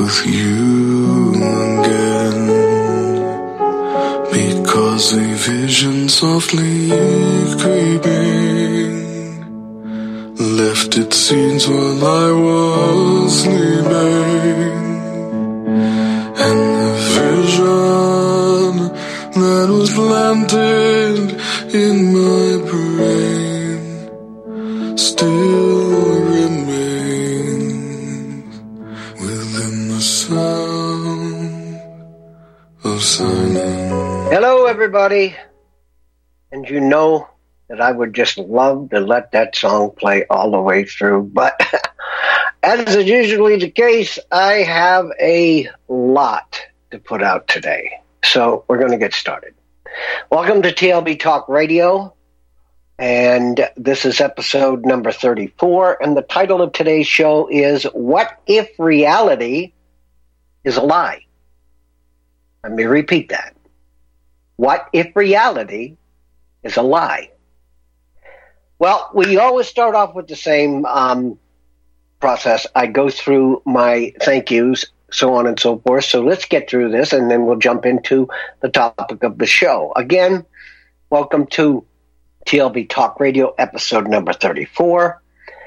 with you again, because a vision softly creeping left its seeds while I was sleeping, and the vision that was planted in my brain still remains within the sound of silence. Hello, everybody. And you know that I would just love to let that song play all the way through. But as is usually the case, I have a lot to put out today. So we're going to get started. Welcome to TLB Talk Radio. And this is episode number 34. And the title of today's show is What If Reality is a Lie? Let me repeat that. What if reality is a lie? Well, we always start off with the same process. I go through my thank yous, so on and so forth. So let's get through this, and then we'll jump into the topic of the show. Again, welcome to TLB Talk Radio, episode number 34.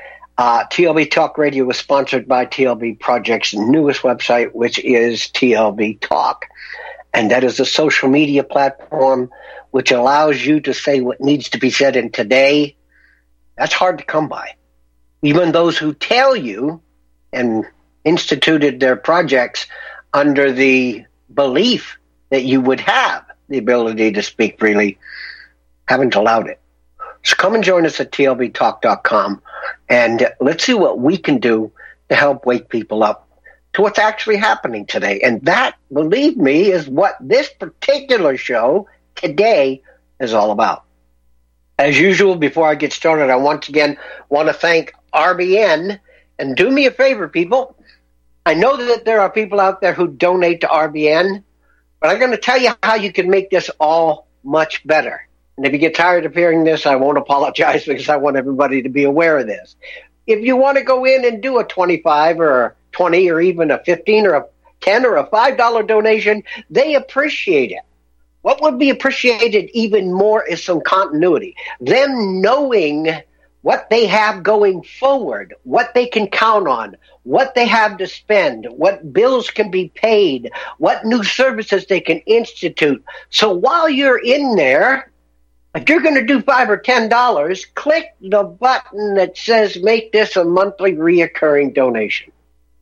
TLB Talk Radio is sponsored by TLB Project's newest website, which is TLB Talk. And that is a social media platform which allows you to say what needs to be said in today. That's hard to come by. Even those who tell you and instituted their projects under the belief that you would have the ability to speak freely haven't allowed it. So come and join us at tlbtalk.com, and let's see what we can do to help wake people up to what's actually happening today. And that, believe me, is what this particular show today is all about. As usual, before I get started, I once again want to thank RBN. And do me a favor, people. I know that there are people out there who donate to RBN, but I'm going to tell you how you can make this all much better. And if you get tired of hearing this, I won't apologize, because I want everybody to be aware of this. If you want to go in and do a 25 or a 20 or even a 15 or a 10 or a $5 donation, they appreciate it. What would be appreciated even more is some continuity. Them knowing what they have going forward, what they can count on, what they have to spend, what bills can be paid, what new services they can institute. So while you're in there, if you're going to do $5 or $10, click the button that says make this a monthly reoccurring donation.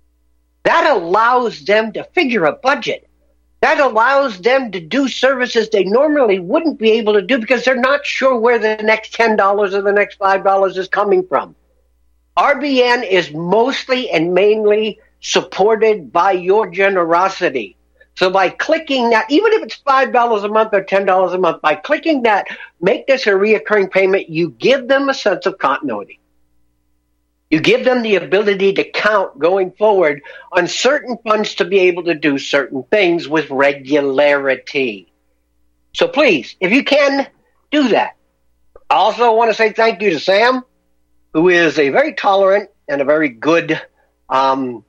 That allows them to figure a budget. That allows them to do services they normally wouldn't be able to do because they're not sure where the next $10 or the next $5 is coming from. RBN is mostly and mainly supported by your generosity. So by clicking that, even if it's $5 a month or $10 a month, by clicking that, make this a reoccurring payment, you give them a sense of continuity. You give them the ability to count going forward on certain funds to be able to do certain things with regularity. So please, if you can, do that. I also want to say thank you to Sam, who is a very tolerant and a very good, Sam's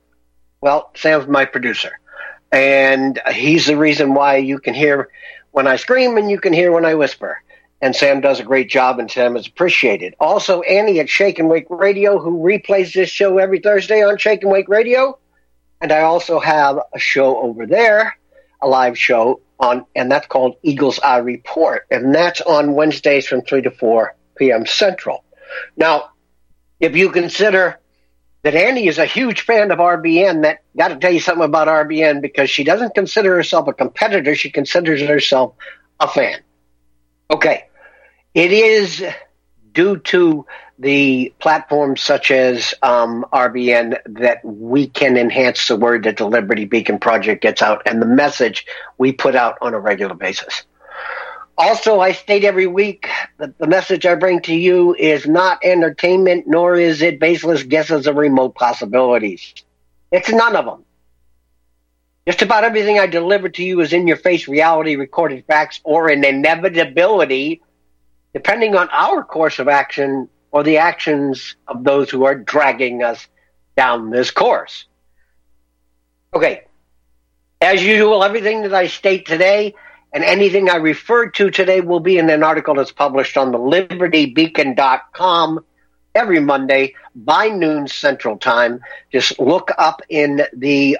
my producer. And he's the reason why you can hear when I scream and you can hear when I whisper. And Sam does a great job, and Sam is appreciated. Also, Annie at Shake and Wake Radio, who replays this show every Thursday on Shake and Wake Radio. And I also have a show over there, a live show, and that's called Eagle's Eye Report. And that's on Wednesdays from 3 to 4 p.m. Central. Now, if you consider that Annie is a huge fan of RBN, that got to tell you something about RBN, because she doesn't consider herself a competitor. She considers herself a fan. Okay. It is due to the platforms such as RBN that we can enhance the word that the Liberty Beacon Project gets out and the message we put out on a regular basis. Also, I state every week that the message I bring to you is not entertainment, nor is it baseless guesses of remote possibilities. It's none of them. Just about everything I deliver to you is in-your-face reality, recorded facts, or an inevitability, depending on our course of action or the actions of those who are dragging us down this course. Okay. As usual, everything that I state today and anything I referred to today will be in an article that's published on the LibertyBeacon.com every Monday by noon Central Time. Just look up in the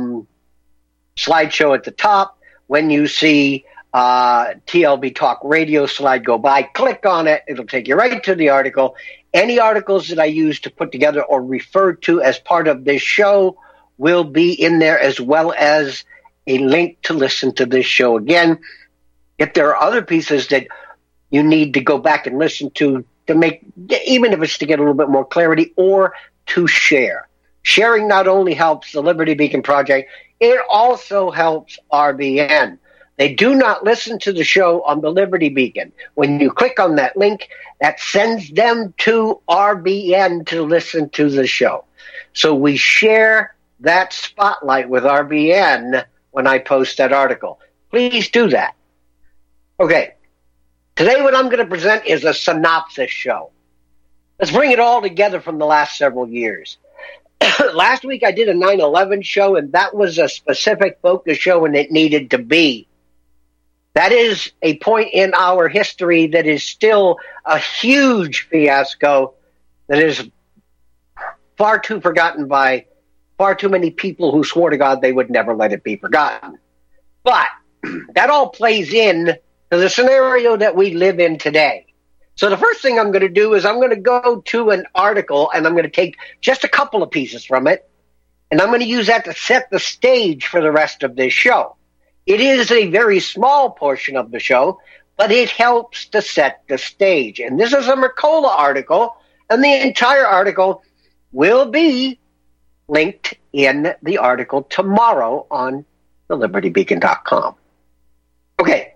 slideshow at the top. When you see TLB Talk Radio slide go by, click on it. It'll take you right to the article. Any articles that I use to put together or refer to as part of this show will be in there, as well as a link to listen to this show again. If there are other pieces that you need to go back and listen to make, even if it's to get a little bit more clarity, or to share. Sharing not only helps the Liberty Beacon Project, it also helps RBN. They do not listen to the show on the Liberty Beacon. When you click on that link, that sends them to RBN to listen to the show. So we share that spotlight with RBN when I post that article. Please do that. Okay. Today what I'm going to present is a synopsis show. Let's bring it all together from the last several years. Last week I did a 9/11 show, and that was a specific focus show, and it needed to be. That is a point in our history that is still a huge fiasco that is far too forgotten by far too many people who swore to God they would never let it be forgotten. But that all plays in to the scenario that we live in today. So the first thing I'm going to do is I'm going to go to an article, and I'm going to take just a couple of pieces from it, and I'm going to use that to set the stage for the rest of this show. It is a very small portion of the show, but it helps to set the stage. And this is a Mercola article, and the entire article will be linked in the article tomorrow on the LibertyBeacon.com. Okay.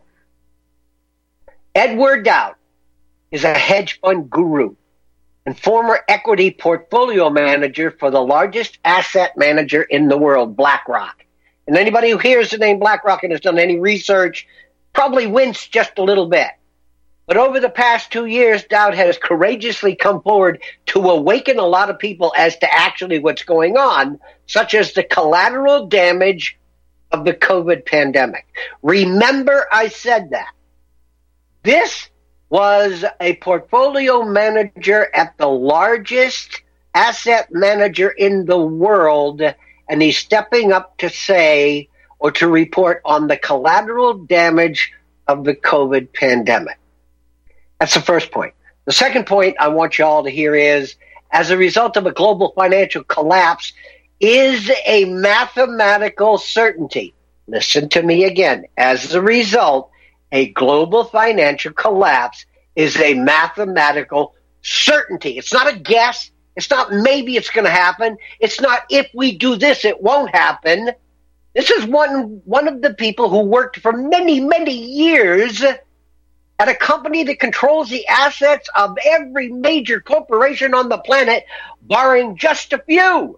Edward Dowd is a hedge fund guru and former equity portfolio manager for the largest asset manager in the world, BlackRock. And anybody who hears the name BlackRock and has done any research probably winced just a little bit. But over the past 2 years, Dowd has courageously come forward to awaken a lot of people as to actually what's going on, such as the collateral damage of the COVID pandemic. Remember, I said that. This was a portfolio manager at the largest asset manager in the world, and he's stepping up to say or to report on the collateral damage of the COVID pandemic. That's the first point. The second point I want you all to hear is, as a result of a global financial collapse, is a mathematical certainty. Listen to me again. As a result, a global financial collapse is a mathematical certainty. It's not a guess. It's not maybe it's going to happen. It's not if we do this, it won't happen. This is one of the people who worked for many, many years at a company that controls the assets of every major corporation on the planet, barring just a few.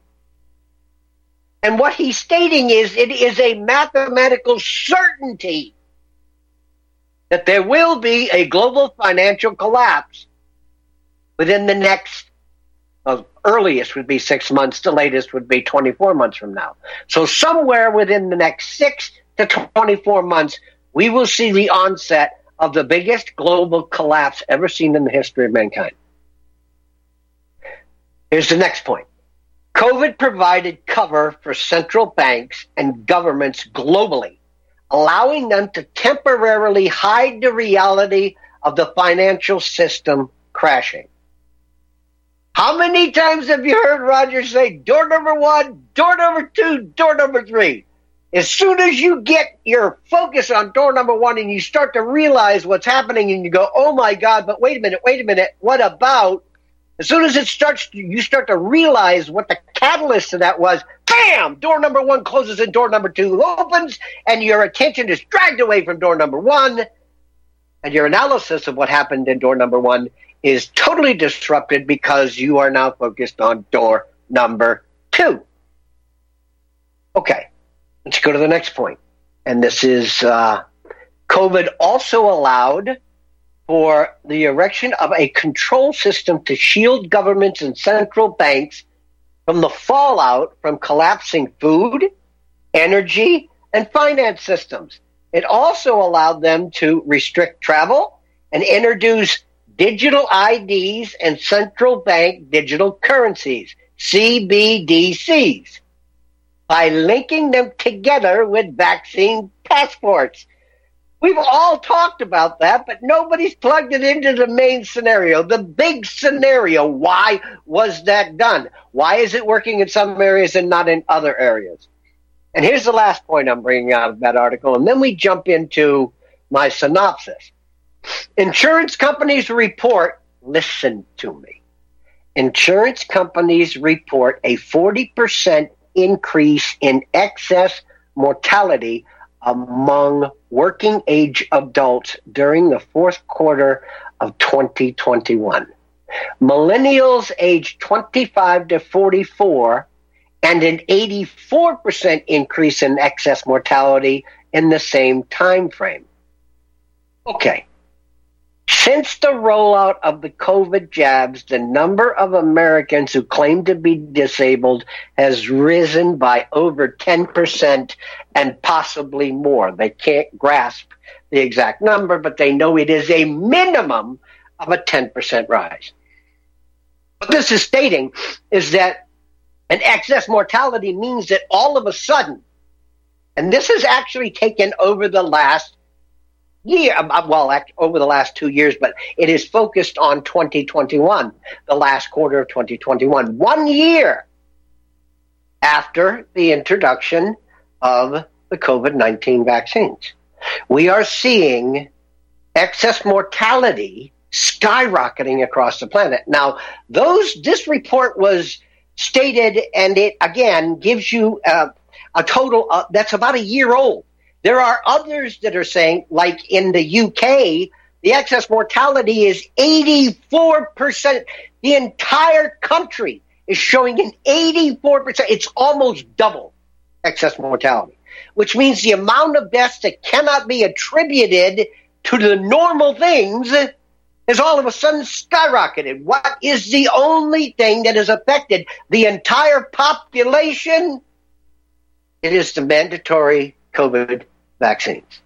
And what he's stating is it is a mathematical certainty that there will be a global financial collapse within the next, earliest would be 6 months, the latest would be 24 months from now. So somewhere within the next 6 to 24 months, we will see the onset of the biggest global collapse ever seen in the history of mankind. Here's the next point. COVID provided cover for central banks and governments globally, allowing them to temporarily hide the reality of the financial system crashing. How many times have you heard Roger say, door number 1, door number 2, door number 3? As soon as you get your focus on door number 1 and you start to realize what's happening and you go, oh my God, but wait a minute, what about? As soon as you start to realize what the catalyst to that was, bam, door number 1 closes and door number 2 opens, and your attention is dragged away from door number 1, and your analysis of what happened in door number 1 is totally disrupted because you are now focused on door number 2. Okay. Let's go to the next point. And this is COVID also allowed for the erection of a control system to shield governments and central banks from the fallout from collapsing food, energy, and finance systems. It also allowed them to restrict travel and introduce digital IDs and central bank digital currencies, CBDCs, by linking them together with vaccine passports. We've all talked about that, but nobody's plugged it into the main scenario, the big scenario. Why was that done? Why is it working in some areas and not in other areas? And here's the last point I'm bringing out of that article, and then we jump into my synopsis. Insurance companies report, listen to me, insurance companies report a 40% increase in excess mortality among working age adults during the fourth quarter of 2021. Millennials aged 25 to 44 and an 84% increase in excess mortality in the same time frame. Okay. Since the rollout of the COVID jabs, the number of Americans who claim to be disabled has risen by over 10% and possibly more. They can't grasp the exact number, but they know it is a minimum of a 10% rise. What this is stating is that an excess mortality means that all of a sudden, and this has actually taken over the last year, over the last 2 years, but it is focused on 2021, the last quarter of 2021, 1 year after the introduction of the COVID-19 vaccines. We are seeing excess mortality skyrocketing across the planet. Now, this report was stated, and it, again, gives you a total that's about a year old. There are others that are saying, like in the UK, the excess mortality is 84%. The entire country is showing an 84%. It's almost double excess mortality, which means the amount of deaths that cannot be attributed to the normal things has all of a sudden skyrocketed. What is the only thing that has affected the entire population? It is the mandatory COVID vaccines.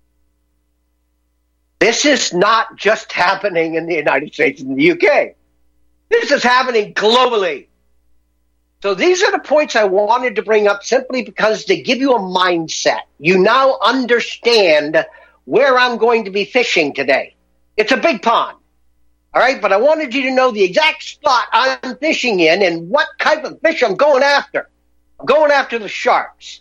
This is not just happening in the United States and the UK. This is happening globally. So these are the points I wanted to bring up simply because they give you a mindset. You now understand where I'm going to be fishing today. It's a big pond. All right, but I wanted you to know the exact spot I'm fishing in and what type of fish I'm going after. I'm going after the sharks.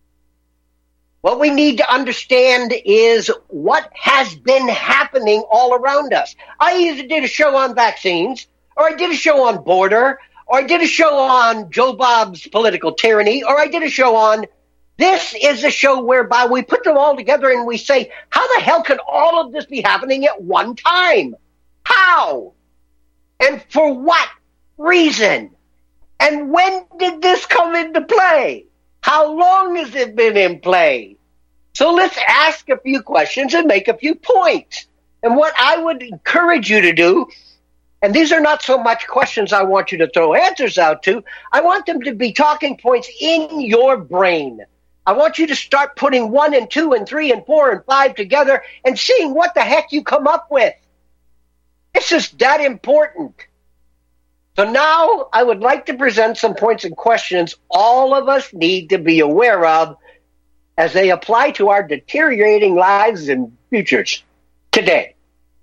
What we need to understand is what has been happening all around us. I either did a show on vaccines, or I did a show on border, or I did a show on Joe Bob's political tyranny, or I did a show on, this is a show whereby we put them all together and we say, how the hell can all of this be happening at one time? How? And for what reason? And when did this come into play? How long has it been in play? So let's ask a few questions and make a few points. And what I would encourage you to do, and these are not so much questions I want you to throw answers out to, I want them to be talking points in your brain. I want you to start putting 1 and 2 and 3 and 4 and 5 together and seeing what the heck you come up with. It's just that important. So now I would like to present some points and questions all of us need to be aware of as they apply to our deteriorating lives and futures today.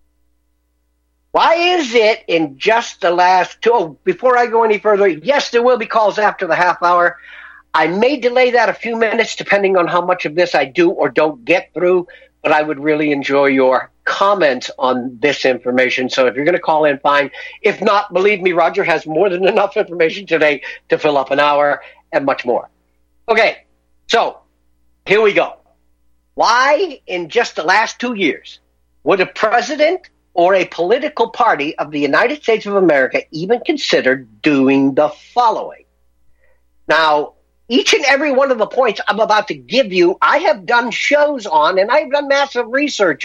Why is it in just the last before I go any further, yes, there will be calls after the half hour. I may delay that a few minutes depending on how much of this I do or don't get through, but I would really enjoy your comments on this information. So if you're going to call in, fine. If not, believe me, Roger has more than enough information today to fill up an hour and much more. Okay, so here we go. Why, in just the last 2 years, would a president or a political party of the United States of America even consider doing the following? Now, each and every one of the points I'm about to give you, I have done shows on and I've done massive research on.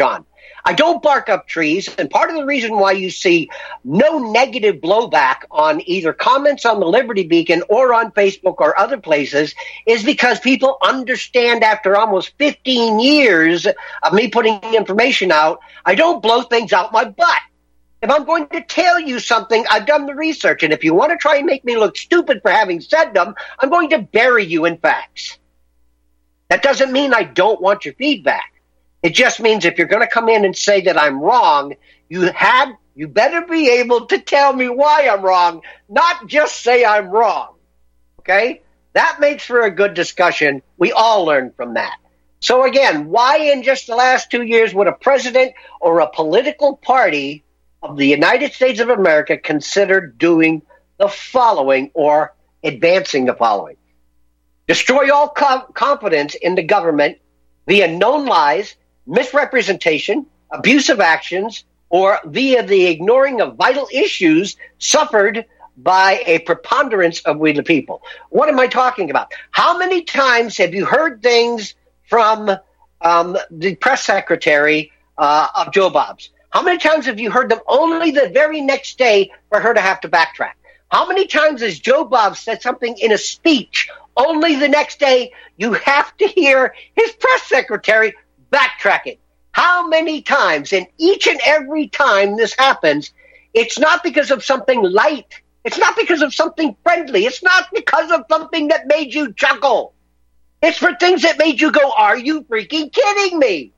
I don't bark up trees, and part of the reason why you see no negative blowback on either comments on the Liberty Beacon or on Facebook or other places is because people understand after almost 15 years of me putting information out, I don't blow things out my butt. If I'm going to tell you something, I've done the research, and if you want to try and make me look stupid for having said them, I'm going to bury you in facts. That doesn't mean I don't want your feedback. It just means if you're going to come in and say that I'm wrong, you better be able to tell me why I'm wrong, not just say I'm wrong. Okay? That makes for a good discussion. We all learn from that. So again, why in just the last 2 years would a president or a political party of the United States of America consider doing the following or advancing the following? Destroy all confidence in the government via known lies, misrepresentation, abusive actions, or via the ignoring of vital issues suffered by a preponderance of we the people. What am I talking about? How many times have you heard things from the press secretary of Joe Bob's? How many times have you heard them only the very next day for her to have to backtrack? How many times has Joe Bob said something in a speech only the next day you have to hear his press secretary backtracking? How many times? And each and every time this happens, it's not because of something light. It's not because of something friendly. It's not because of something that made you chuckle. It's for things that made you go, are you freaking kidding me?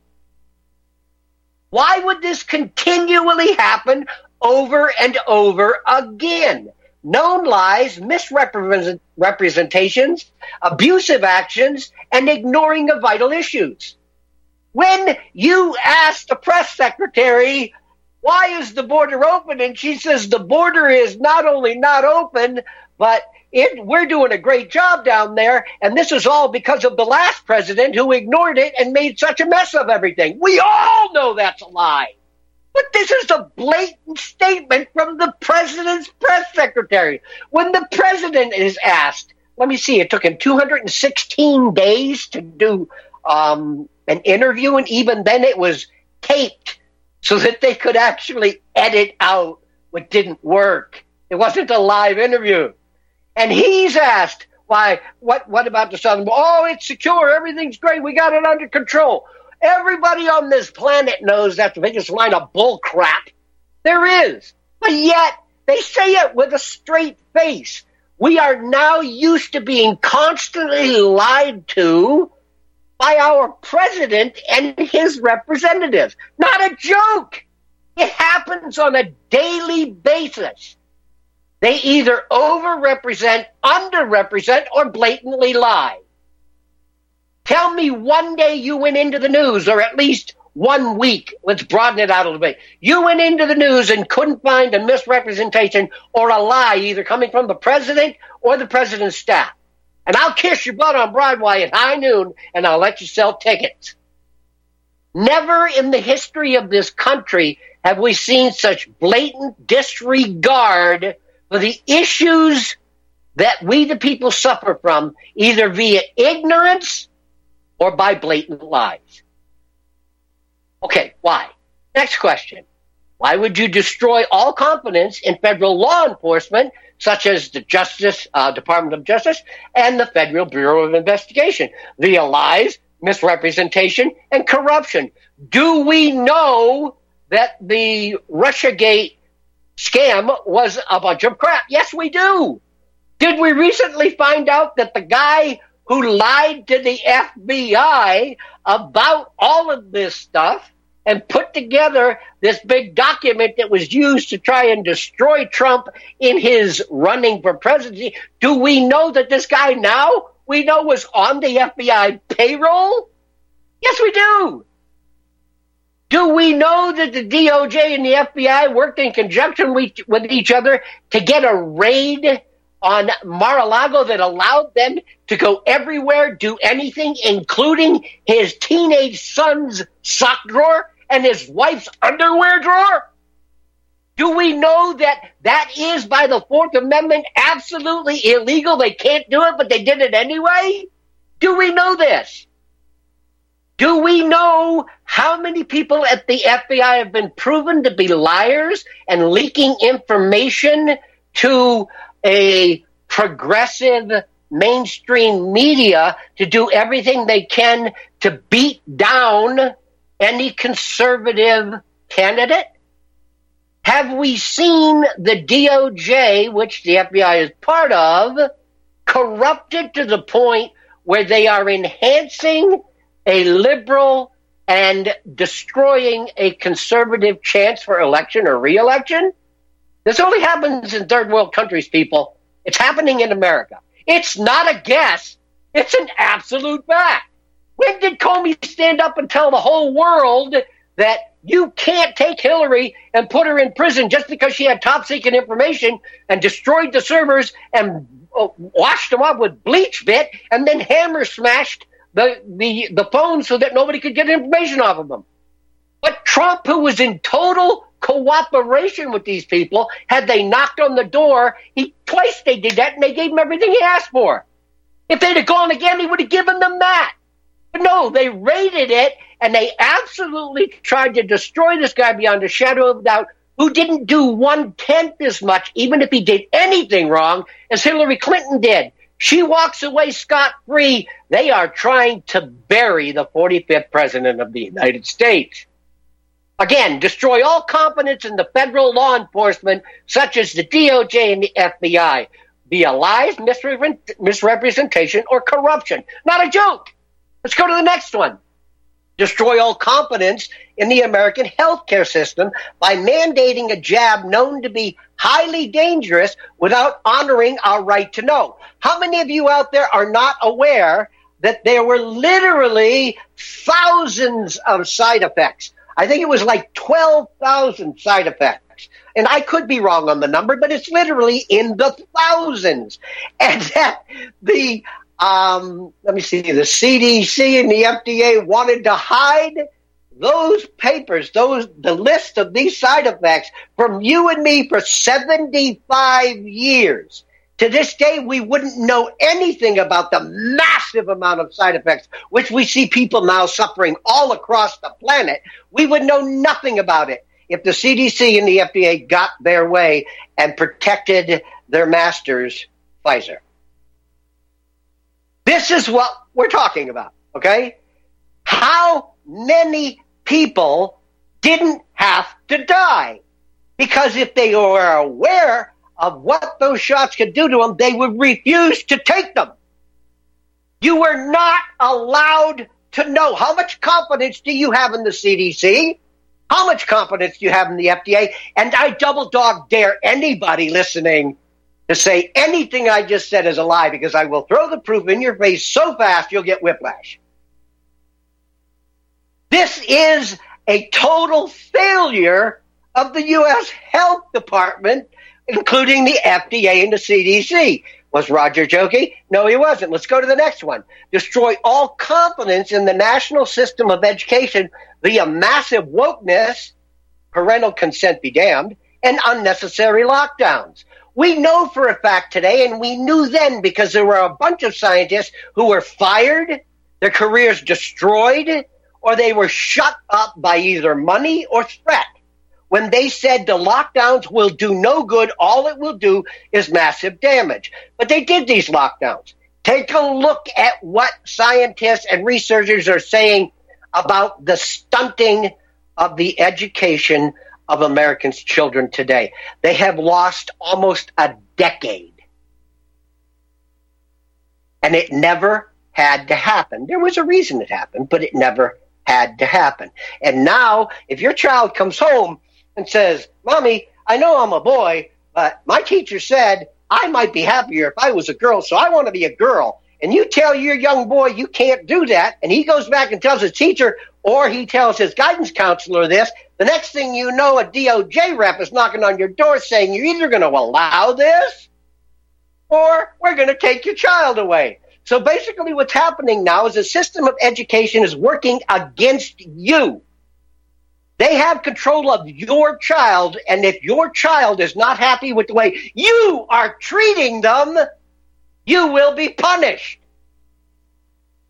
Why would this continually happen over and over again? Known lies, misrepresentations, abusive actions, and ignoring of vital issues. When you ask the press secretary, why is the border open? And she says the border is not only not open, but we're doing a great job down there, and this is all because of the last president who ignored it and made such a mess of everything. We all know that's a lie. But this is a blatant statement from the president's press secretary. When the president is asked, let me see, it took him 216 days to do an interview, and even then it was taped so that they could actually edit out what didn't work. It wasn't a live interview. And he's asked, why, what about the southern border? Oh, it's secure. Everything's great. We got it under control. Everybody on this planet knows that's the biggest line of bull crap there is. But yet, they say it with a straight face. We are now used to being constantly lied to by our president and his representatives. Not a joke. It happens on a daily basis. They either overrepresent, underrepresent, or blatantly lie. Tell me one day you went into the news, or at least 1 week. Let's broaden it out a little bit. You went into the news and couldn't find a misrepresentation or a lie either coming from the president or the president's staff. And I'll kiss your butt on Broadway at high noon, and I'll let you sell tickets. Never in the history of this country have we seen such blatant disregard for the issues that we the people suffer from, either via ignorance or by blatant lies. Okay, why? Next question. Why would you destroy all confidence in federal law enforcement, such as the Department of Justice and the Federal Bureau of Investigation, via lies, misrepresentation, and corruption? Do we know that the Russiagate scam was a bunch of crap? Yes, we do. Did we recently find out that the guy who lied to the FBI about all of this stuff and put together this big document that was used to try and destroy Trump in his running for presidency? Do we know that this guy now we know was on the FBI payroll? Yes, we do. Do we know that the DOJ and the FBI worked in conjunction with each other to get a raid on Mar-a-Lago that allowed them to go everywhere, do anything, including his teenage son's sock drawer and his wife's underwear drawer? Do we know that that is, by the Fourth Amendment, absolutely illegal? They can't do it, but they did it anyway? Do we know this? Do we know how many people at the FBI have been proven to be liars and leaking information to a progressive mainstream media to do everything they can to beat down any conservative candidate? Have we seen the DOJ, which the FBI is part of, corrupted to the point where they are enhancing a liberal and destroying a conservative chance for election or re-election? This only happens in third world countries, people. It's happening in America. It's not a guess. It's an absolute fact. When did Comey stand up and tell the whole world that you can't take Hillary and put her in prison just because she had top secret information and destroyed the servers and washed them up with bleach bit and then hammer smashed the phone so that nobody could get information off of them? But Trump, who was in total cooperation with these people, had they knocked on the door, twice they did that, and they gave him everything he asked for. If they'd have gone again, he would have given them that. But no, they raided it, and they absolutely tried to destroy this guy beyond a shadow of a doubt, who didn't do 1/10 as much, even if he did anything wrong, as Hillary Clinton did. She walks away scot-free. They are trying to bury the 45th president of the United States. Again, destroy all confidence in the federal law enforcement, such as the DOJ and the FBI, via lies, misrepresentation, or corruption. Not a joke. Let's go to the next one. Destroy all confidence in the American healthcare system by mandating a jab known to be highly dangerous without honoring our right to know. How many of you out there are not aware that there were literally thousands of side effects? I think it was like 12,000 side effects. And I could be wrong on the number, but it's literally in the thousands. And that the CDC and the FDA wanted to hide those papers, the list of these side effects from you and me for 75 years. To this day, we wouldn't know anything about the massive amount of side effects, which we see people now suffering all across the planet. We would know nothing about it if the CDC and the FDA got their way and protected their masters, Pfizer. This is what we're talking about, okay? How many people didn't have to die? Because if they were aware of what those shots could do to them, they would refuse to take them. You were not allowed to know. How much confidence do you have in the CDC? How much confidence do you have in the FDA? And I double dog dare anybody listening to say anything I just said is a lie, because I will throw the proof in your face so fast you'll get whiplash. This is a total failure of the U.S. Health Department, including the FDA and the CDC. Was Roger joking? No, he wasn't. Let's go to the next one. Destroy all confidence in the national system of education via massive wokeness, parental consent be damned, and unnecessary lockdowns. We know for a fact today, and we knew then because there were a bunch of scientists who were fired, their careers destroyed, or they were shut up by either money or threat. When they said the lockdowns will do no good, all it will do is massive damage. But they did these lockdowns. Take a look at what scientists and researchers are saying about the stunting of the education of Americans' children today. They have lost almost a decade. And it never had to happen. There was a reason it happened, but it never had to happen. And now, if your child comes home and says, Mommy, I know I'm a boy, but my teacher said I might be happier if I was a girl, so I want to be a girl. And you tell your young boy you can't do that, and he goes back and tells his teacher, or he tells his guidance counselor this, the next thing you know, a DOJ rep is knocking on your door saying you're either going to allow this or we're going to take your child away. So basically what's happening now is the system of education is working against you. They have control of your child, and if your child is not happy with the way you are treating them, you will be punished.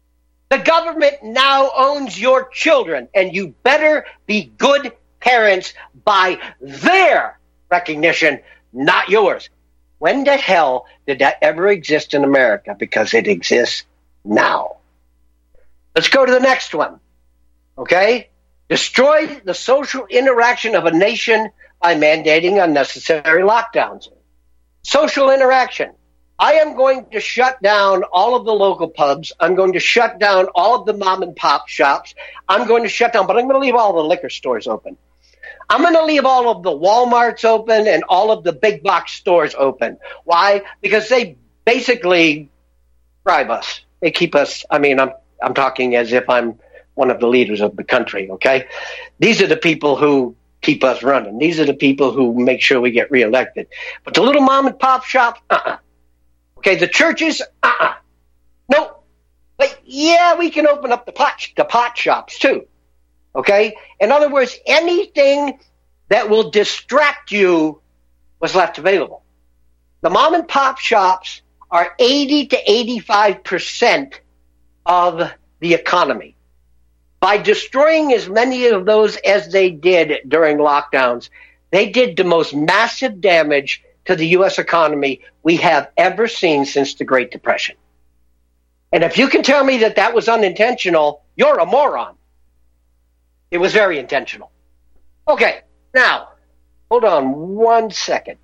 The government now owns your children, and you better be good parents by their recognition, not yours. When the hell did that ever exist in America? Because it exists now. Let's go to the next one. Okay? Destroy the social interaction of a nation by mandating unnecessary lockdowns. Social interaction. I am going to shut down all of the local pubs. I'm going to shut down all of the mom and pop shops. I'm going to shut down, but I'm going to leave all the liquor stores open. I'm going to leave all of the Walmarts open and all of the big box stores open. Why? Because they basically bribe us. They keep us, I'm talking as if I'm one of the leaders of the country, okay? These are the people who keep us running. These are the people who make sure we get reelected. But the little mom and pop shops, Okay, the churches, no. But yeah, we can open up the pot shops too. Okay? In other words, anything that will distract you was left available. The mom and pop shops are 80 to 85% of the economy. By destroying as many of those as they did during lockdowns, they did the most massive damage to the U.S. economy we have ever seen since the Great Depression. And if you can tell me that that was unintentional, you're a moron. It was very intentional. Okay, now, hold on 1 second.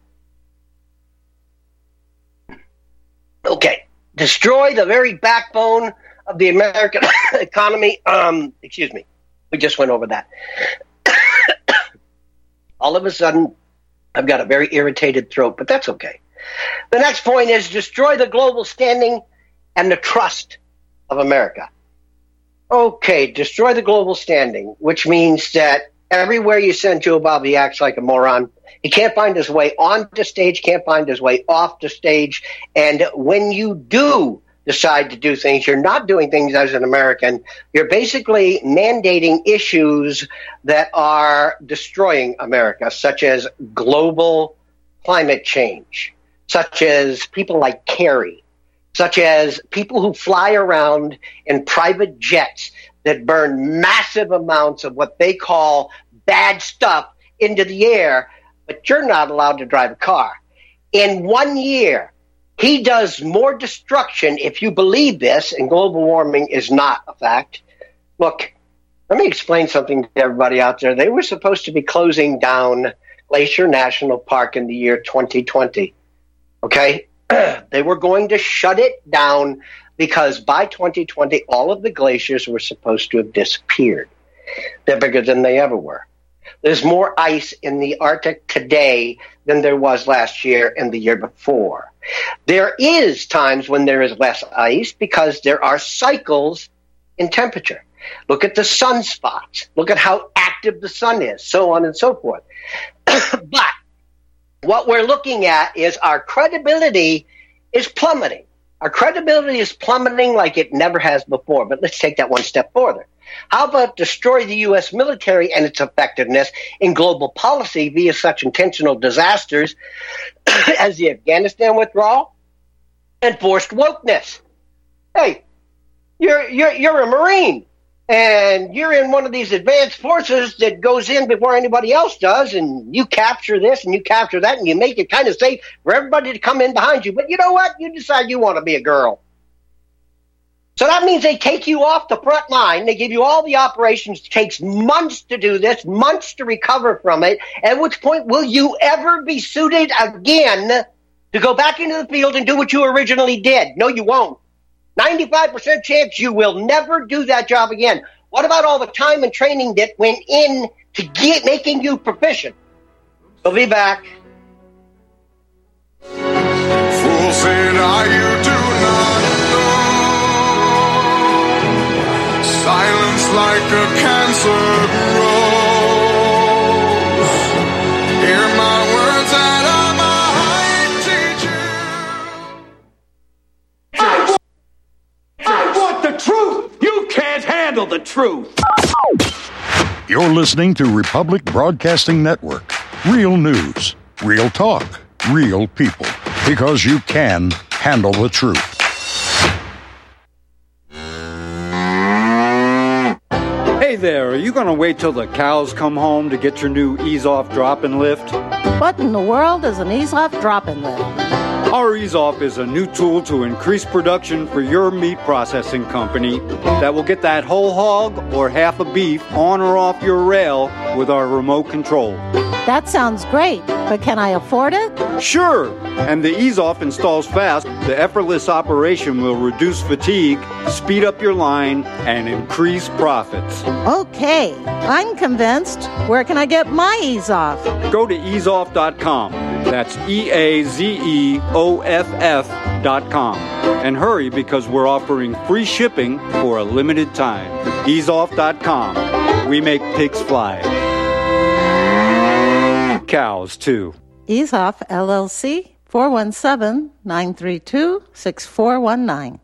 Okay, destroy the very backbone of the American economy. Excuse me, we just went over that. All of a sudden, I've got a very irritated throat, but that's okay. The next point is destroy the global standing and the trust of America. Okay, destroy the global standing, which means that everywhere you send Joe Bob, he acts like a moron. He can't find his way on the stage, can't find his way off the stage. And when you do decide to do things, you're not doing things as an American. You're basically mandating issues that are destroying America, such as global climate change, such as people like Kerry, such as people who fly around in private jets that burn massive amounts of what they call bad stuff into the air, but you're not allowed to drive a car. In 1 year, he does more destruction, if you believe this, and global warming is not a fact. Look, let me explain something to everybody out there. They were supposed to be closing down Glacier National Park in the year 2020, okay? They were going to shut it down because by 2020, all of the glaciers were supposed to have disappeared. They're bigger than they ever were. There's more ice in the Arctic today than there was last year and the year before. There is times when there is less ice because there are cycles in temperature. Look at the sunspots. Look at how active the sun is, so on and so forth. But what we're looking at is our credibility is plummeting. Our credibility is plummeting like it never has before. But let's take that one step further. How about destroy the U.S. military and its effectiveness in global policy via such intentional disasters as the Afghanistan withdrawal and forced wokeness? Hey, you're a Marine, and you're in one of these advanced forces that goes in before anybody else does, and you capture this and you capture that, and you make it kind of safe for everybody to come in behind you. But you know what? You decide you want to be a girl. So that means they take you off the front line. They give you all the operations. It takes months to do this, months to recover from it. At which point will you ever be suited again to go back into the field and do what you originally did? No, you won't. 95% chance you will never do that job again. What about all the time and training that went in to making you proficient? We'll be back. Fool said, you do not know. Silence like a cancer grows. Hear my words that I'm a high teacher. I want the truth. You can't handle the truth. You're listening to Republic Broadcasting Network. Real news, real talk, real people. Because you can handle the truth. there, are you going to wait till the cows come home to get your new Ease-Off drop-in lift? What in the world is an Ease-Off drop-in lift? Our Ease-Off is a new tool to increase production for your meat processing company that will get that whole hog or half a beef on or off your rail with our remote control. That sounds great, but can I afford it? Sure, and the Ease-Off installs fast. The effortless operation will reduce fatigue, speed up your line, and increase profits. Okay, I'm convinced. Where can I get my Ease-Off? Go to easeoff.com. That's EAZEOFF.com. And hurry because we're offering free shipping for a limited time. Easeoff.com. We make pigs fly. Cows, too. Ease-Off, LLC, 417-932-6419.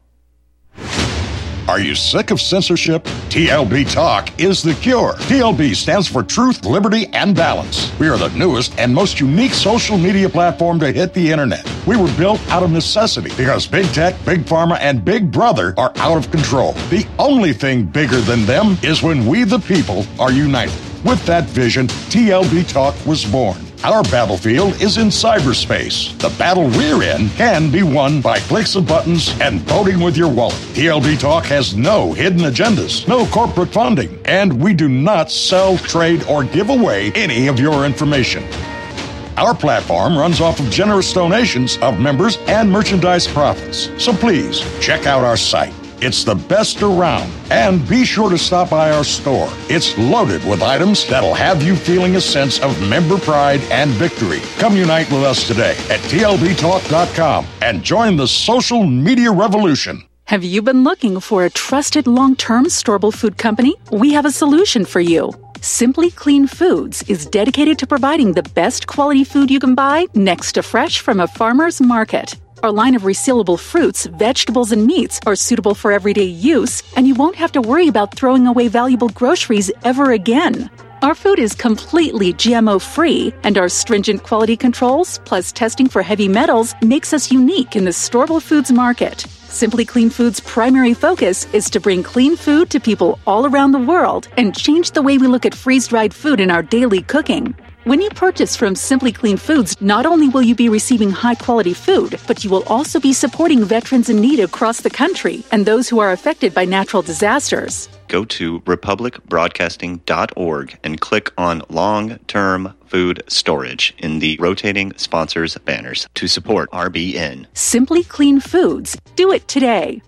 Are you sick of censorship? TLB Talk is the cure. TLB stands for Truth, Liberty, and Balance. We are the newest and most unique social media platform to hit the internet. We were built out of necessity because Big Tech, Big Pharma, and Big Brother are out of control. The only thing bigger than them is when we, the people, are united. With that vision, TLB Talk was born. Our battlefield is in cyberspace. The battle we're in can be won by clicks of buttons and voting with your wallet. TLB Talk has no hidden agendas, no corporate funding, and we do not sell, trade, or give away any of your information. Our platform runs off of generous donations of members and merchandise profits. So please, check out our site. It's the best around. And be sure to stop by our store. It's loaded with items that'll have you feeling a sense of member pride and victory. Come unite with us today at TLBTalk.com and join the social media revolution. Have you been looking for a trusted long-term storable food company? We have a solution for you. Simply Clean Foods is dedicated to providing the best quality food you can buy next to fresh from a farmer's market. Our line of resealable fruits, vegetables, and meats are suitable for everyday use, and you won't have to worry about throwing away valuable groceries ever again. Our food is completely GMO-free, and our stringent quality controls, plus testing for heavy metals, makes us unique in the storable foods market. Simply Clean Foods' primary focus is to bring clean food to people all around the world and change the way we look at freeze-dried food in our daily cooking. When you purchase from Simply Clean Foods, not only will you be receiving high-quality food, but you will also be supporting veterans in need across the country and those who are affected by natural disasters. Go to republicbroadcasting.org and click on Long-Term Food Storage in the rotating sponsors banners to support RBN. Simply Clean Foods. Do it today.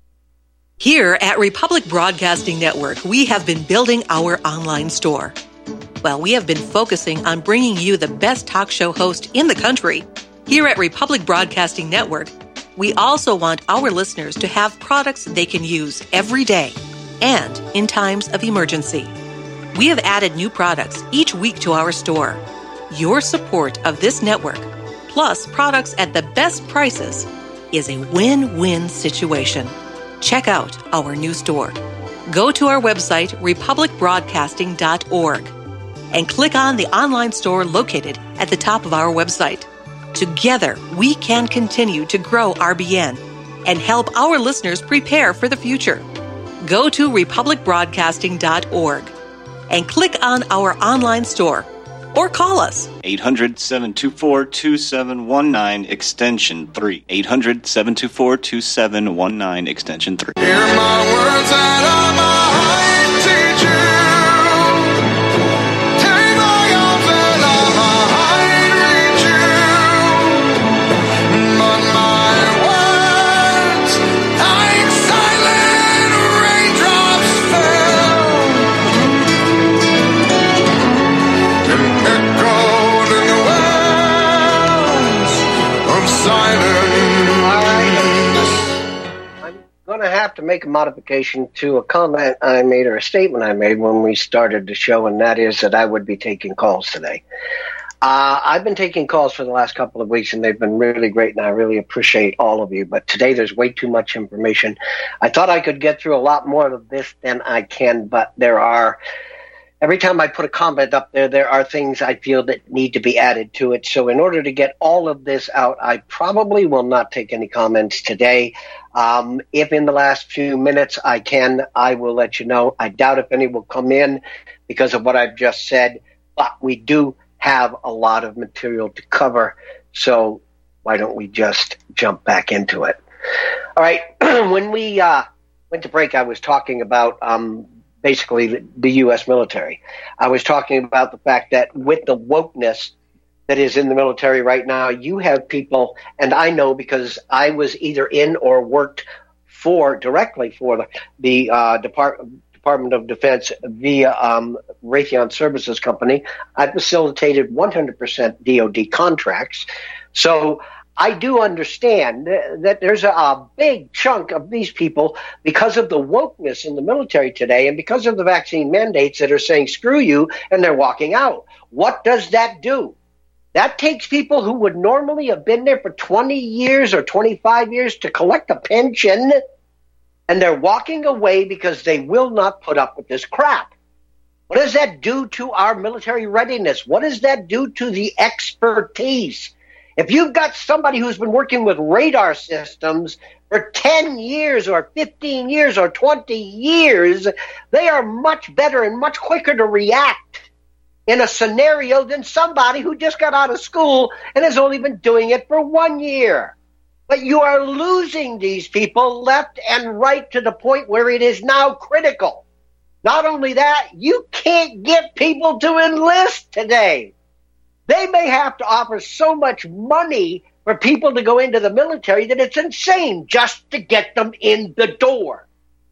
Here at Republic Broadcasting Network, we have been building our online store. Well, we have been focusing on bringing you the best talk show host in the country. Here at Republic Broadcasting Network, we also want our listeners to have products they can use every day and in times of emergency. We have added new products each week to our store. Your support of this network, plus products at the best prices, is a win-win situation. Check out our new store. Go to our website, republicbroadcasting.org. and click on the online store located at the top of our website. Together, we can continue to grow RBN and help our listeners prepare for the future. Go to republicbroadcasting.org and click on our online store or call us. 800-724-2719 extension 3. 800-724-2719 extension 3. Hear my words that I might teach you. I'm going to have to make a modification to a comment I made or a statement I made when we started the show, and that is that I would be taking calls today. I've been taking calls for the last couple of weeks, and they've been really great, and I really appreciate all of you. But today there's way too much information. I thought I could get through a lot more of this than I can, but there are every time I put a comment up there, there are things I feel that need to be added to it. So in order to get all of this out, I probably will not take any comments today. If in the last few minutes I can, I will let you know. I doubt if any will come in because of what I've just said, but we do have a lot of material to cover. So why don't we just jump back into it? All right. When we went to break, I was talking about basically the U.S. military. I was talking about the fact that with the wokeness that is in the military right now, you have people, and I know because I was either in or worked directly for the Department of Defense via Raytheon Services Company. I facilitated 100% DoD contracts. So I do understand that there's a big chunk of these people, because of the wokeness in the military today and because of the vaccine mandates, that are saying, screw you, and they're walking out. What does that do? That takes people who would normally have been there for 20 years or 25 years to collect a pension, and they're walking away because they will not put up with this crap. What does that do to our military readiness? What does that do to the expertise? If you've got somebody who's been working with radar systems for 10 years or 15 years or 20 years, they are much better and much quicker to react in a scenario than somebody who just got out of school and has only been doing it for 1 year. But you are losing these people left and right to the point where it is now critical. Not only that, you can't get people to enlist today. They may have to offer so much money for people to go into the military that it's insane just to get them in the door.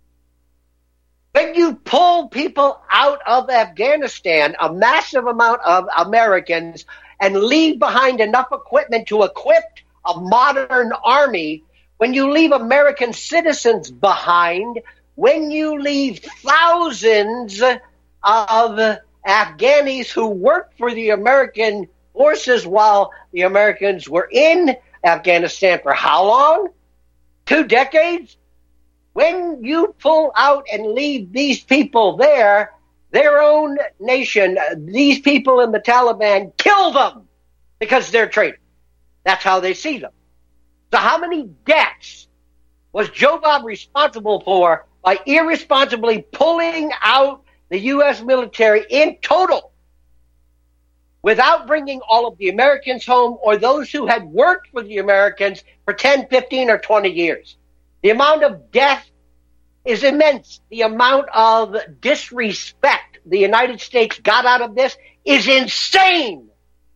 When you pull people out of Afghanistan, a massive amount of Americans, and leave behind enough equipment to equip a modern army, when you leave American citizens behind, when you leave thousands of Afghanis who worked for the American forces while the Americans were in Afghanistan for how long? 2 decades? When you pull out and leave these people there, their own nation, these people in the Taliban, kill them because they're traitors. That's how they see them. So how many deaths was Joe Bob responsible for by irresponsibly pulling out the U.S. military in total without bringing all of the Americans home or those who had worked for the Americans for 10, 15, or 20 years? The amount of death is immense. The amount of disrespect the United States got out of this is insane.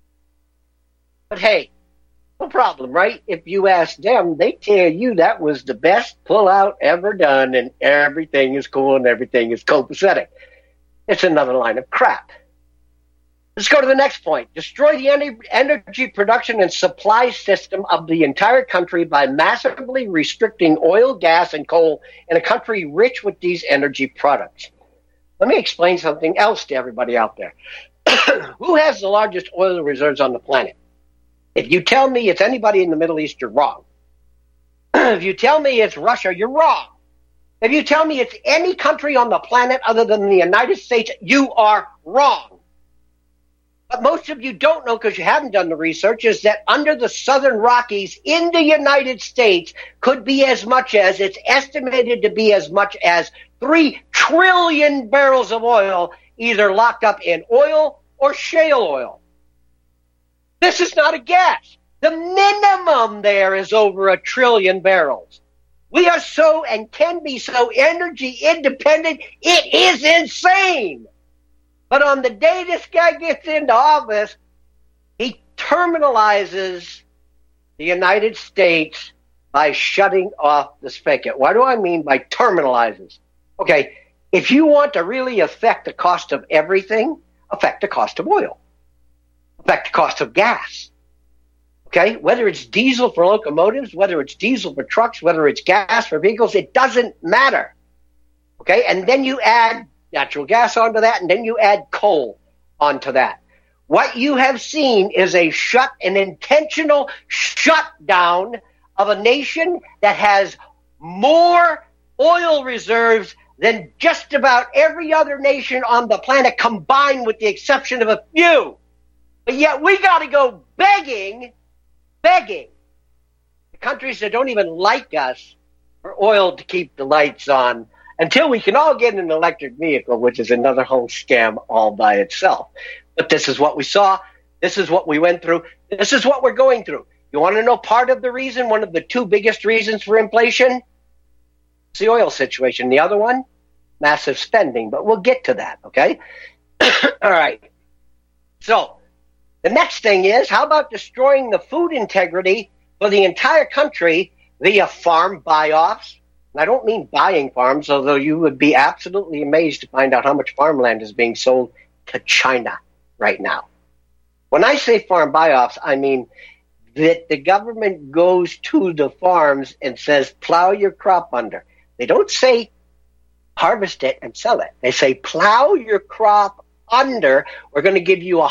But hey, no problem, right? If you ask them, they tell you that was the best pullout ever done and everything is cool and everything is copacetic. It's another line of crap. Let's go to the next point. Destroy the energy production and supply system of the entire country by massively restricting oil, gas, and coal in a country rich with these energy products. Let me explain something else to everybody out there. Who has the largest oil reserves on the planet? If you tell me it's anybody in the Middle East, you're wrong. If you tell me it's Russia, you're wrong. If you tell me it's any country on the planet other than the United States, you are wrong. But most of you don't know, because you haven't done the research, is that under the Southern Rockies in the United States could be as much as, it's estimated to be as much as 3 trillion barrels of oil either locked up in oil or shale oil. This is not a guess. The minimum there is over 1 trillion barrels. We are so and can be so energy independent, it is insane. But on the day this guy gets into office, he terminalizes the United States by shutting off the spigot. What do I mean by terminalizes? Okay, if you want to really affect the cost of everything, affect the cost of oil, affect the cost of gas. Okay, whether it's diesel for locomotives, whether it's diesel for trucks, whether it's gas for vehicles, it doesn't matter. Okay, and then you add natural gas onto that, and then you add coal onto that. What you have seen is an intentional shutdown of a nation that has more oil reserves than just about every other nation on the planet combined, with the exception of a few. But yet we got to go begging the countries that don't even like us for oil to keep the lights on until we can all get an electric vehicle, which is another whole scam all by itself. But this is what we saw. This is what we went through. This is what we're going through. You want to know part of the reason, one of the two biggest reasons for inflation? It's the oil situation. The other one, massive spending. But we'll get to that, okay? All right. So the next thing is, how about destroying the food integrity for the entire country via farm buy-offs? And I don't mean buying farms, although you would be absolutely amazed to find out how much farmland is being sold to China right now. When I say farm buy-offs, I mean that the government goes to the farms and says, plow your crop under. They don't say harvest it and sell it. They say, plow your crop under. We're going to give you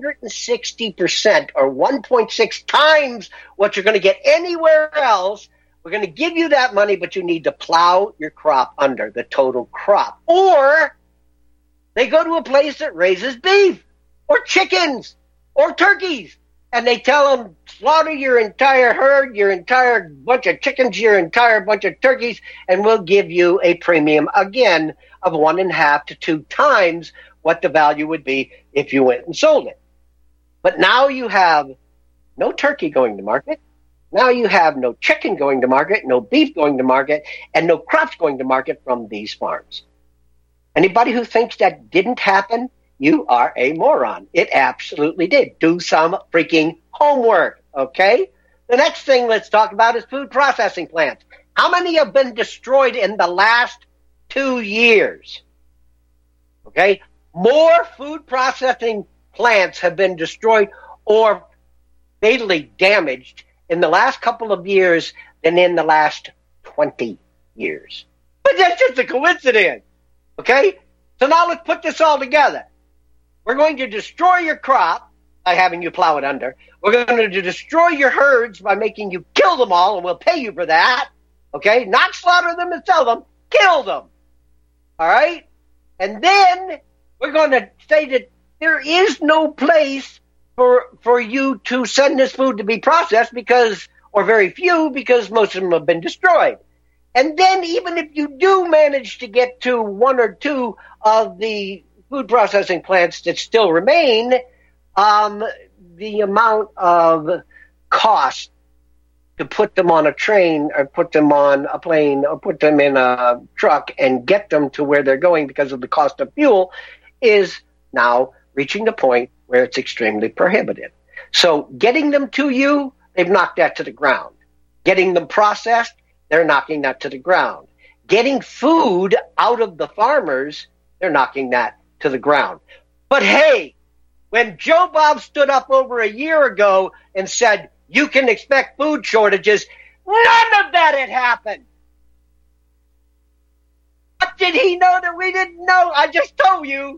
160% or 1.6 times what you're going to get anywhere else. We're going to give you that money, but you need to plow your crop under, the total crop. Or they go to a place that raises beef or chickens or turkeys, and they tell them, slaughter your entire herd, your entire bunch of chickens, your entire bunch of turkeys, and we'll give you a premium, again, of 1.5 to 2 times what the value would be if you went and sold it. But now you have no turkey going to market. Now you have no chicken going to market, no beef going to market, and no crops going to market from these farms. Anybody who thinks that didn't happen, you are a moron. It absolutely did. Do some freaking homework, okay? The next thing let's talk about is food processing plants. How many have been destroyed in the last 2 years? Okay? More food processing plants have been destroyed or fatally damaged in the last couple of years than in the last 20 years. But that's just a coincidence, okay? So now let's put this all together. We're going to destroy your crop by having you plow it under. We're going to destroy your herds by making you kill them all, and we'll pay you for that, okay? Not slaughter them and sell them, kill them, all right? And then we're going to say that there is no place for you to send this food to be processed because, or very few, because most of them have been destroyed. And then even if you do manage to get to 1 or 2 of the food processing plants that still remain, the amount of cost to put them on a train or put them on a plane or put them in a truck and get them to where they're going because of the cost of fuel is now reaching the point where it's extremely prohibitive. So getting them to you, they've knocked that to the ground. Getting them processed, they're knocking that to the ground. Getting food out of the farmers, they're knocking that to the ground. But hey, when Joe Bob stood up over a year ago and said, you can expect food shortages, none of that had happened. What did he know that we didn't know? I just told you.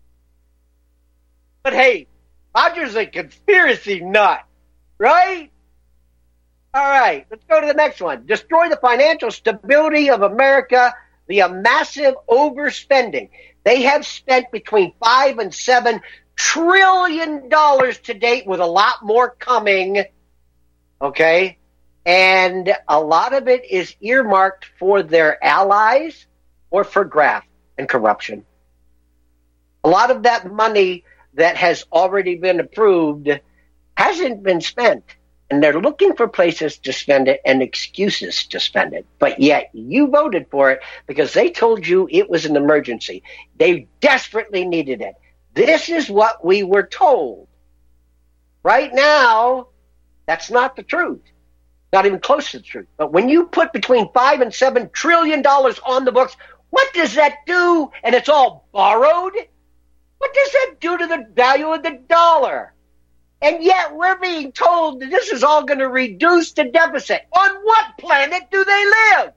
But hey, Roger's a conspiracy nut, right? All right, let's go to the next one. Destroy the financial stability of America via massive overspending. They have spent between $5 and $7 trillion to date, with a lot more coming, okay? And a lot of it is earmarked for their allies or for graft and corruption. A lot of that money that has already been approved hasn't been spent, and they're looking for places to spend it and excuses to spend it. But yet you voted for it because they told you it was an emergency. They desperately needed it. This is what we were told. Right now, that's not the truth. Not even close to the truth. But when you put between $5 and $7 trillion on the books, what does that do? And it's all borrowed? What does that do to the value of the dollar? And yet we're being told that this is all going to reduce the deficit. On what planet do they live?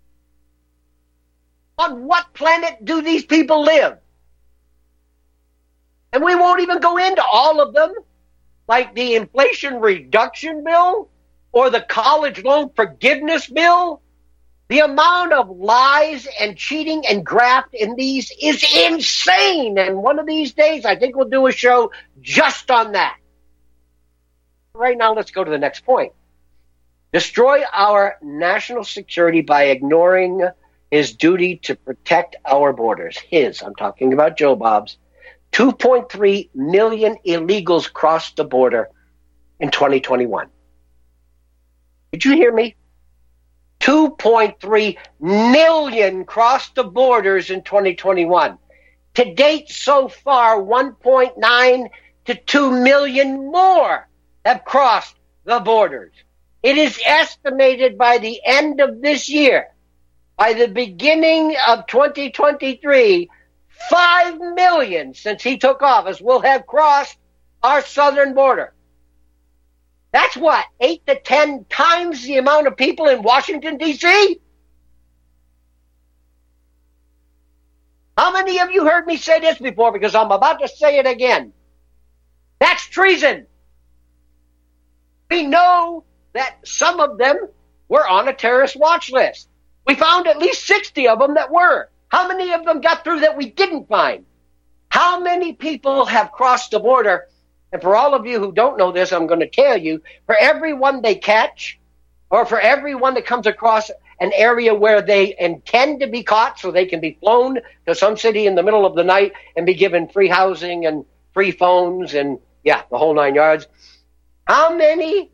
On what planet do these people live? And we won't even go into all of them, like the Inflation Reduction Bill or the College Loan Forgiveness Bill. The amount of lies and cheating and graft in these is insane. And one of these days, I think we'll do a show just on that. Right now, let's go to the next point. Destroy our national security by ignoring his duty to protect our borders. I'm talking about Joe Bob's. 2.3 million illegals crossed the border in 2021. Did you hear me? 2.3 million crossed the borders in 2021. To date, so far, 1.9 to 2 million more have crossed the borders. It is estimated by the end of this year, by the beginning of 2023, 5 million since he took office will have crossed our southern border. That's what, 8 to 10 times the amount of people in Washington, D.C.? How many of you heard me say this before? Because I'm about to say it again. That's treason. We know that some of them were on a terrorist watch list. We found at least 60 of them that were. How many of them got through that we didn't find? How many people have crossed the border? And for all of you who don't know this, I'm going to tell you, for every one they catch, or for every one that comes across an area where they intend to be caught so they can be flown to some city in the middle of the night and be given free housing and free phones and, the whole 9 yards. How many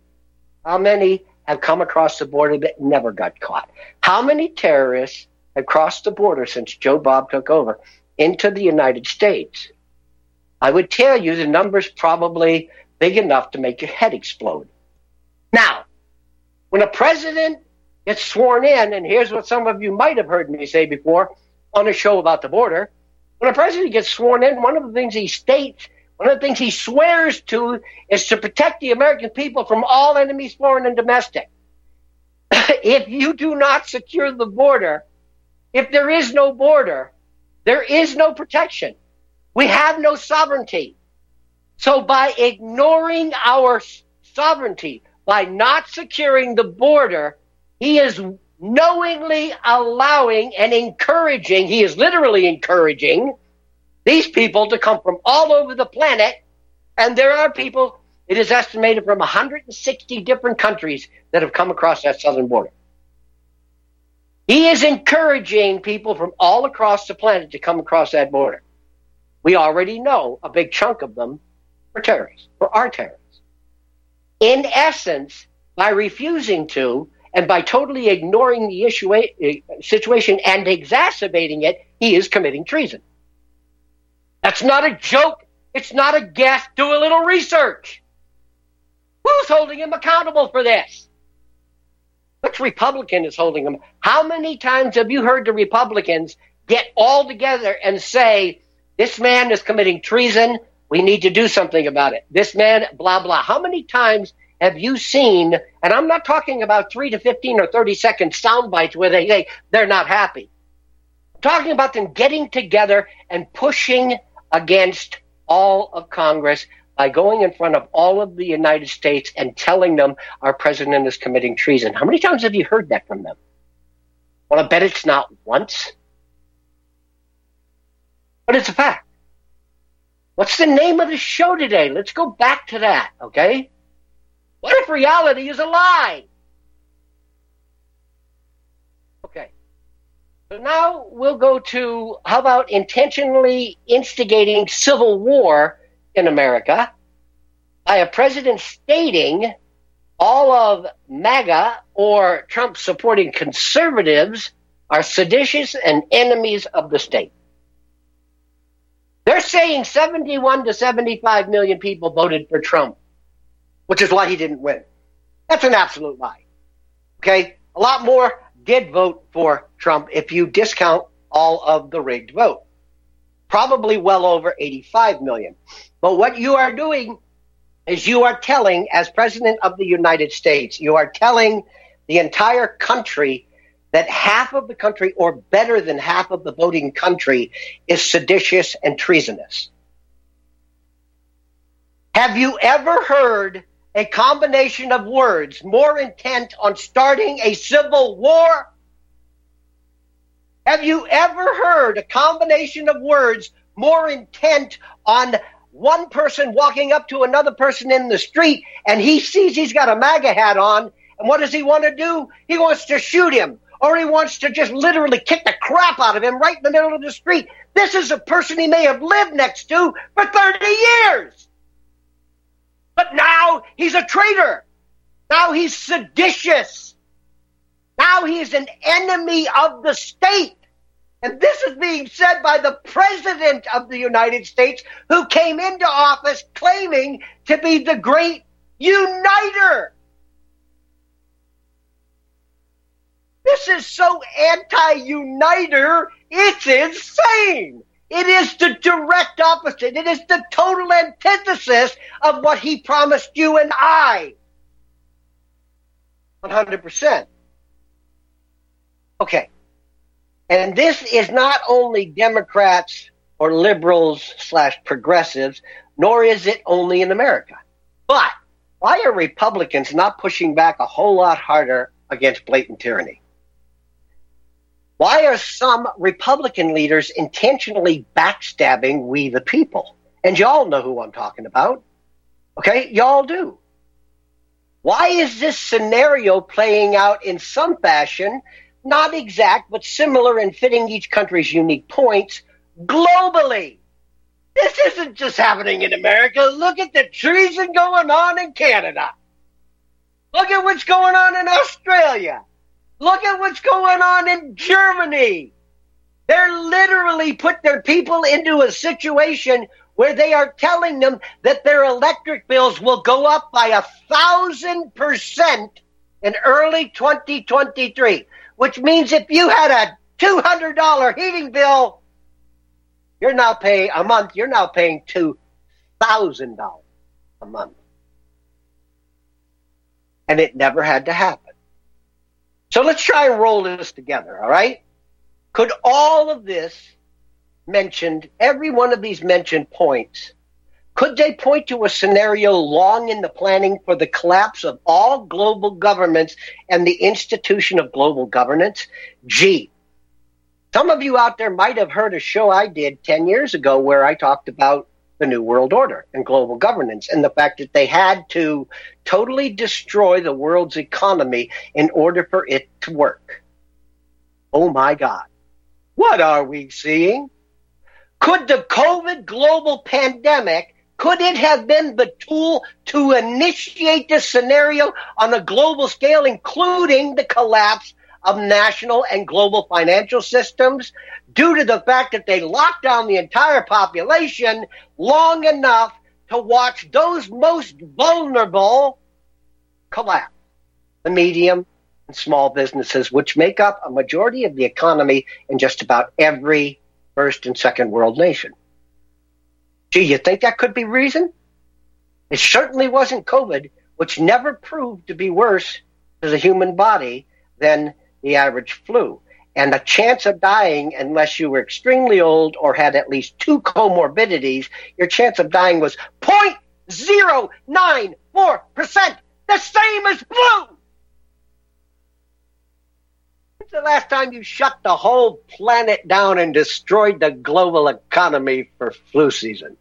have come across the border that never got caught? How many terrorists have crossed the border since Joe Bob took over into the United States? I would tell you the number's probably big enough to make your head explode. Now, when a president gets sworn in, and here's what some of you might have heard me say before on a show about the border, when a president gets sworn in, one of the things he states, one of the things he swears to is to protect the American people from all enemies, foreign and domestic. If you do not secure the border, if there is no border, there is no protection. We have no sovereignty. So by ignoring our sovereignty, by not securing the border, he is knowingly allowing and encouraging, he is literally encouraging these people to come from all over the planet. And there are people, it is estimated, from 160 different countries that have come across that southern border. He is encouraging people from all across the planet to come across that border. We already know a big chunk of them are terrorists, or are terrorists. In essence, by refusing to, and by totally ignoring the situation and exacerbating it, he is committing treason. That's not a joke. It's not a guess. Do a little research. Who's holding him accountable for this? Which Republican is holding him? How many times have you heard the Republicans get all together and say, this man is committing treason, we need to do something about it. This man, blah, blah. How many times have you seen, and I'm not talking about 3 to 15 or 30 second sound bites where they say they're not happy. I'm talking about them getting together and pushing against all of Congress by going in front of all of the United States and telling them our president is committing treason. How many times have you heard that from them? Well, I bet it's not once. But it's a fact. What's the name of the show today? Let's go back to that, okay? What if reality is a lie? Okay. So now we'll go to, how about intentionally instigating civil war in America by a president stating all of MAGA or Trump-supporting conservatives are seditious and enemies of the state. They're saying 71 to 75 million people voted for Trump, which is why he didn't win. That's an absolute lie. Okay? A lot more did vote for Trump if you discount all of the rigged vote. Probably well over 85 million. But what you are doing is you are telling, as President of the United States, you are telling the entire country that half of the country, or better than half of the voting country, is seditious and treasonous. Have you ever heard a combination of words more intent on starting a civil war Have you ever heard a combination of words more intent on one person walking up to another person in the street and he sees he's got a MAGA hat on, and what does he want to do? He wants to shoot him, or he wants to just literally kick the crap out of him right in the middle of the street. This is a person he may have lived next to for 30 years. But now he's a traitor. Now he's seditious. Now he's an enemy of the state. And this is being said by the President of the United States, who came into office claiming to be the great uniter. This is so anti-uniter, it's insane. It is the direct opposite. It is the total antithesis of what he promised you and I. 100%. Okay. And this is not only Democrats or liberals / progressives, nor is it only in America. But why are Republicans not pushing back a whole lot harder against blatant tyranny? Why are some Republican leaders intentionally backstabbing we the people? And y'all know who I'm talking about. Okay, y'all do. Why is this scenario playing out in some fashion, not exact, but similar in fitting each country's unique points, globally? This isn't just happening in America. Look at the treason going on in Canada. Look at what's going on in Australia. Look at what's going on in Germany. They're literally put their people into a situation where they are telling them that their electric bills will go up by 1,000% in early 2023, which means if you had a $200 heating bill, you're now paying $2,000 a month. And it never had to happen. So let's try and roll this together, all right? Could all of this mentioned, every one of these mentioned points, could they point to a scenario long in the planning for the collapse of all global governments and the institution of global governance? Gee, some of you out there might have heard a show I did 10 years ago where I talked about the New World Order and global governance and the fact that they had to totally destroy the world's economy in order for it to work. Oh my God. What are we seeing? Could the COVID global pandemic, could it have been the tool to initiate this scenario on a global scale, including the collapse of national and global financial systems, due to the fact that they locked down the entire population long enough to watch those most vulnerable collapse? The medium and small businesses, which make up a majority of the economy in just about every first and second world nation. Gee, you think that could be reason? It certainly wasn't COVID, which never proved to be worse to the human body than the average flu. And the chance of dying, unless you were extremely old or had at least 2 comorbidities, your chance of dying was 0.094%, the same as flu. When's the last time you shut the whole planet down and destroyed the global economy for flu season?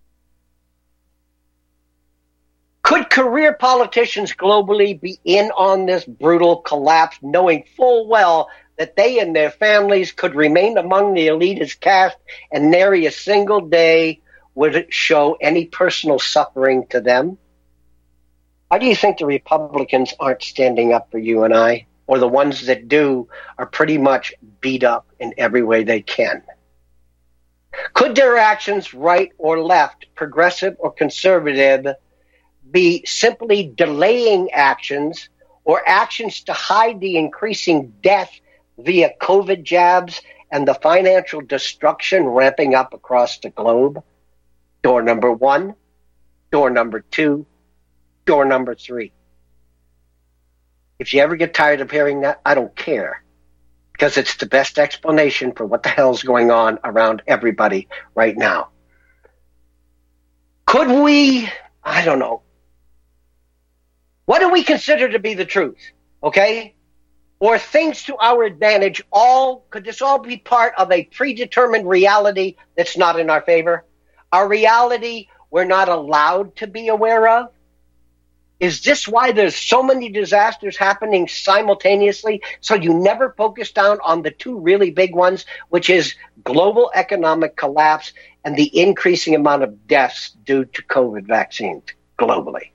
Could career politicians globally be in on this brutal collapse, knowing full well that they and their families could remain among the elitist caste and nary a single day would it show any personal suffering to them? Why do you think the Republicans aren't standing up for you and I, or the ones that do are pretty much beat up in every way they can? Could their actions, right or left, progressive or conservative, be simply delaying actions or actions to hide the increasing death via COVID jabs and the financial destruction ramping up across the globe? Door number 1, door number 2, door number 3. If you ever get tired of hearing that, I don't care, because it's the best explanation for what the hell's going on around everybody right now. Could we, I don't know, what do we consider to be the truth? Okay? or things to our advantage, could this all be part of a predetermined reality that's not in our favor? A reality we're not allowed to be aware of? Is this why there's so many disasters happening simultaneously? So you never focus down on the two really big ones, which is global economic collapse and the increasing amount of deaths due to COVID vaccines globally.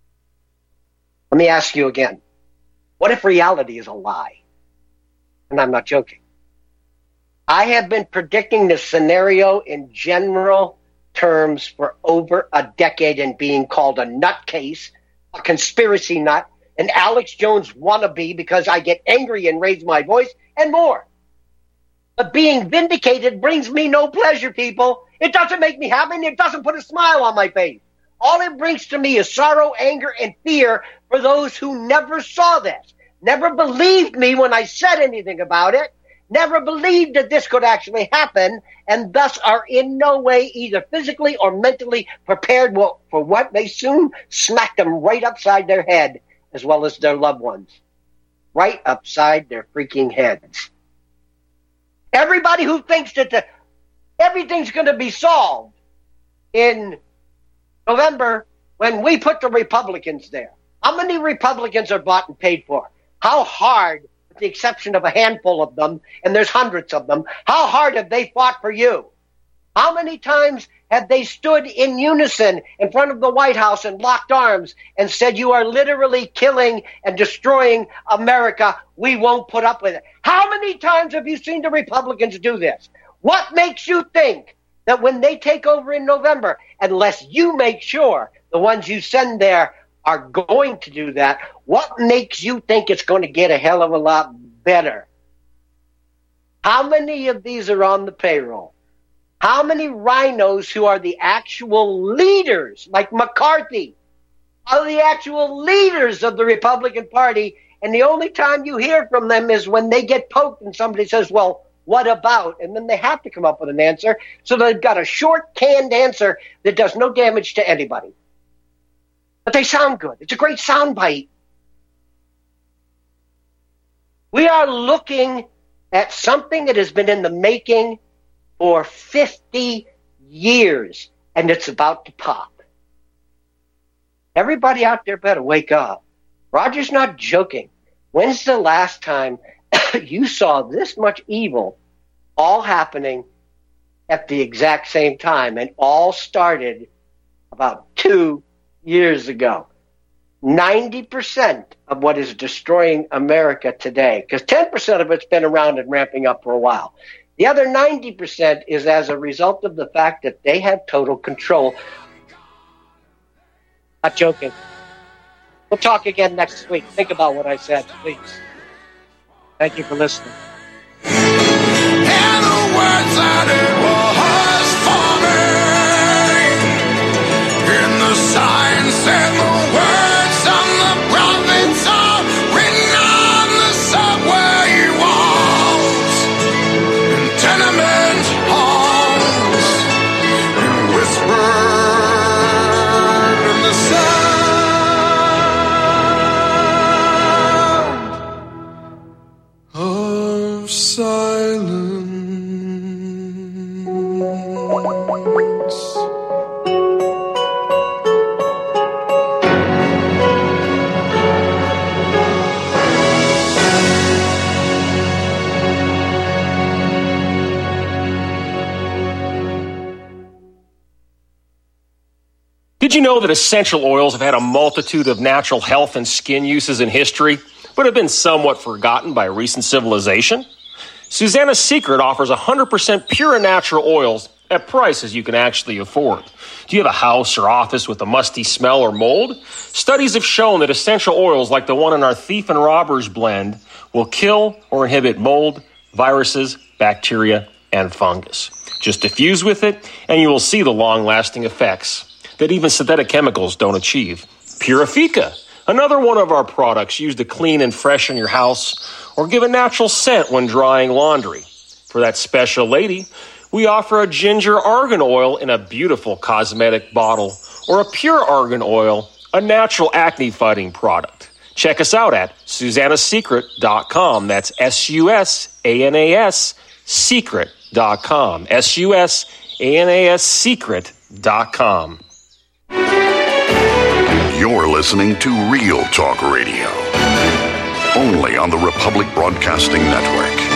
Let me ask you again. What if reality is a lie? And I'm not joking. I have been predicting this scenario in general terms for over a decade and being called a nutcase, a conspiracy nut, an Alex Jones wannabe because I get angry and raise my voice, and more. But being vindicated brings me no pleasure, people. It doesn't make me happy, and it doesn't put a smile on my face. All it brings to me is sorrow, anger, and fear for those who never saw this, never believed me when I said anything about it, never believed that this could actually happen, and thus are in no way either physically or mentally prepared for what may soon smack them right upside their head, as well as their loved ones. Right upside their freaking heads. Everybody who thinks that everything's going to be solved in November when we put the Republicans there. How many Republicans are bought and paid for? How hard, with the exception of a handful of them, and there's hundreds of them, how hard have they fought for you? How many times have they stood in unison in front of the White House and locked arms and said, you are literally killing and destroying America. We won't put up with it. How many times have you seen the Republicans do this? What makes you think that when they take over in November, unless you make sure the ones you send there are going to do that, what makes you think it's going to get a hell of a lot better? How many of these are on the payroll? How many rhinos who are the actual leaders, like McCarthy, are the actual leaders of the Republican Party, and the only time you hear from them is when they get poked and somebody says, well, what about? And then they have to come up with an answer, so they've got a short, canned answer that does no damage to anybody. But they sound good. It's a great soundbite. We are looking at something that has been in the making for 50 years, and it's about to pop. Everybody out there better wake up. Roger's not joking. When's the last time you saw this much evil all happening at the exact same time, and all started about 2 years ago? 90% of what is destroying America today, because 10% of it's been around and ramping up for a while. The other 90% is as a result of the fact that they have total control. Not joking. We'll talk again next week. Think about what I said, please. Thank you for listening. And the words that it was forming in the signs and the words on the prophets are written on the subway walls, in tenement halls, and whispered in the sound of silence. Did you know that essential oils have had a multitude of natural health and skin uses in history, but have been somewhat forgotten by recent civilization? Susanna's Secret offers 100% pure and natural oils at prices you can actually afford. Do you have a house or office with a musty smell or mold? Studies have shown that essential oils like the one in our Thief and Robbers blend will kill or inhibit mold, viruses, bacteria, and fungus. Just diffuse with it, and you will see the long-lasting effects that even synthetic chemicals don't achieve. Purifica, another one of our products used to clean and freshen your house or give a natural scent when drying laundry. For that special lady, we offer a ginger argan oil in a beautiful cosmetic bottle or a pure argan oil, a natural acne-fighting product. Check us out at SusannaSecret.com. That's SUSANAS Secret.com. SUSANAS Secret.com. You're listening to Real Talk Radio, only on the Republic Broadcasting Network.